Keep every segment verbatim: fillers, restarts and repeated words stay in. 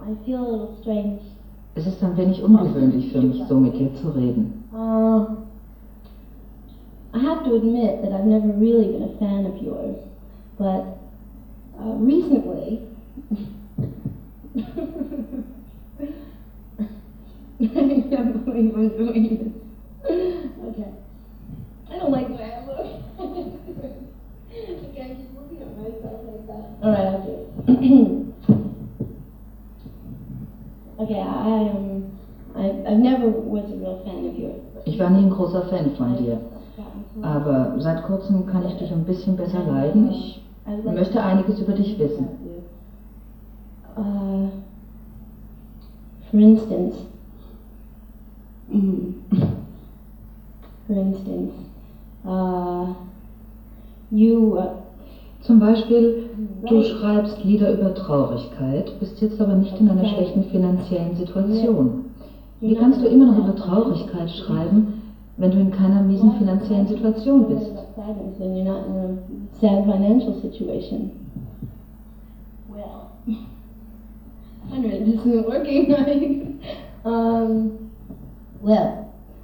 I feel a little strange. Es ist ein wenig ungewöhnlich für mich, so mit dir zu reden. Uh, I have to admit that I've never really been a fan of yours, but uh, recently, I can't believe I'm doing this. Okay. I don't like the way I look. Okay, I'm just looking at myself like that. Alright, I'll do it. Okay, I um, I, I never was a real fan of yours. Ich war nie ein großer Fan von dir, aber seit kurzem kann ich dich ein bisschen besser leiden. Ich möchte einiges über dich wissen. Uh, for instance, mm, for instance, uh, you. Uh, Zum Beispiel, du schreibst Lieder über Traurigkeit, bist jetzt aber nicht in einer schlechten finanziellen Situation. Wie kannst du immer noch über Traurigkeit schreiben, wenn du in keiner miesen finanziellen Situation bist? When you're not in a sad financial situation. Well, Henry, this isn't working right. um, well.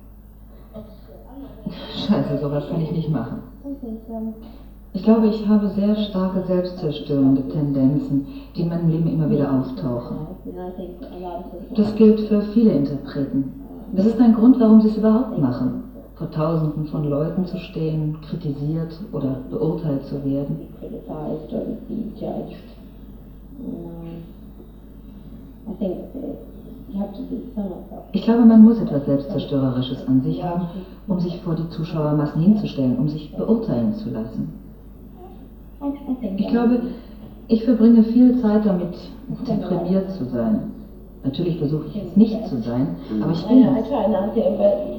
Scheiße, sowas kann ich nicht machen. Ich glaube, ich habe sehr starke selbstzerstörende Tendenzen, die in meinem Leben immer wieder auftauchen. Das gilt für viele Interpreten. Das ist ein Grund, warum sie es überhaupt machen, vor Tausenden von Leuten zu stehen, kritisiert oder beurteilt zu werden. Ich glaube, man muss etwas Selbstzerstörerisches an sich haben, um sich vor die Zuschauermassen hinzustellen, um sich beurteilen zu lassen. Ich glaube, ich verbringe viel Zeit damit, deprimiert zu sein. Natürlich versuche ich es nicht zu sein, aber ich bin es.